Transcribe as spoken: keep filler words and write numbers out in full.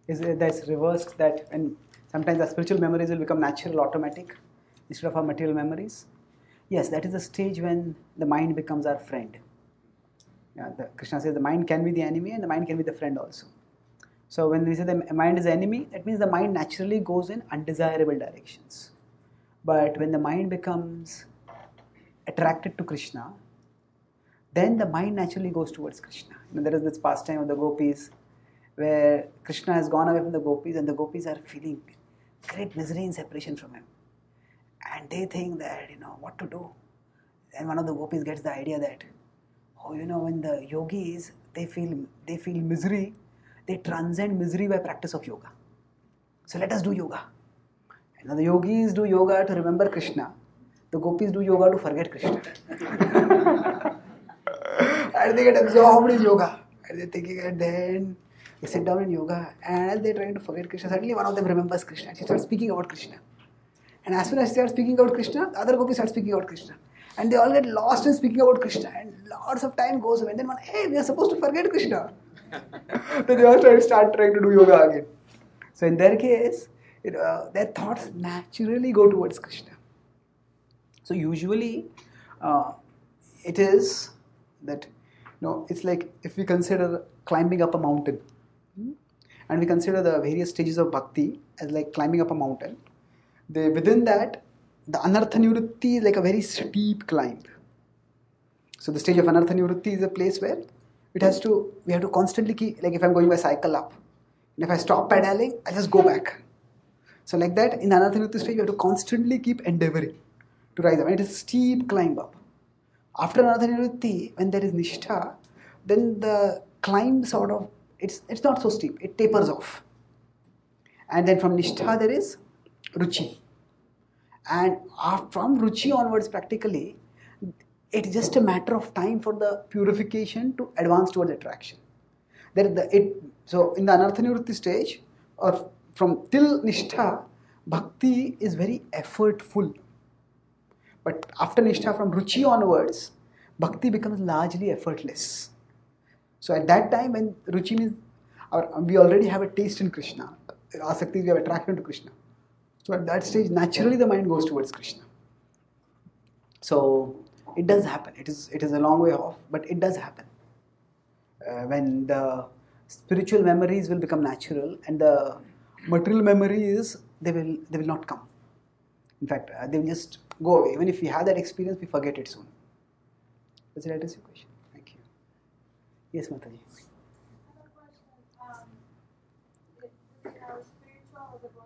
is that's reversed, that and sometimes the spiritual memories will become natural, automatic, instead of our material memories. Yes, that is the stage when the mind becomes our friend. Yeah, the, Krishna says the mind can be the enemy and the mind can be the friend also. So when we say the mind is the enemy, that means the mind naturally goes in undesirable directions. But when the mind becomes attracted to Krishna, then the mind naturally goes towards Krishna. You know, there is this pastime of the gopis where Krishna has gone away from the gopis and the gopis are feeling great misery in separation from him. And they think that, you know, what to do. And one of the gopis gets the idea that, oh, you know, when the yogis, they feel, they feel misery, they transcend misery by practice of yoga. So let us do yoga. And now the yogis do yoga to remember Krishna. The gopis do yoga to forget Krishna. And they get absorbed in yoga. And they're thinking, and then they sit down in yoga. And as they're trying to forget Krishna, suddenly one of them remembers Krishna. And she starts speaking about Krishna. And as soon as they start speaking about Krishna, the other gopis start speaking about Krishna. And they all get lost in speaking about Krishna. And lots of time goes away. And then one, hey, we are supposed to forget Krishna. Then they all try to start trying to do yoga again. So in their case, you know, their thoughts naturally go towards Krishna. So usually, uh, it is that, you know, it's like if we consider climbing up a mountain, and we consider the various stages of bhakti as like climbing up a mountain. They, within that, the anartha nivritti is like a very steep climb. So the stage of anartha nivritti is a place where it has to, we have to constantly keep, like if I'm going by cycle up, and if I stop pedaling, I just go back. So like that, in the anartha nivritti stage, you have to constantly keep endeavoring to rise up. And it is a steep climb up. After anartha nivritti, when there is nishtha, then the climb sort of, it's, it's not so steep, it tapers off. And then from nishtha there is ruchi. And from ruchi onwards, practically, it's just a matter of time for the purification to advance towards attraction. There, the, it, so in the anartha nivritti stage, or from till nishtha, bhakti is very effortful. But after nishtha, from ruchi onwards, bhakti becomes largely effortless. So at that time, when ruchi means, our, we already have a taste in Krishna. Asakti, we have attraction to Krishna. So at that stage, naturally the mind goes towards Krishna. So it does happen. It is it is a long way off, but it does happen. Uh, when the spiritual memories will become natural and the material memories, they will they will not come. In fact, uh, they will just go away. Even if we have that experience, we forget it soon. Does that answer your question? Thank you. Yes, Mataji.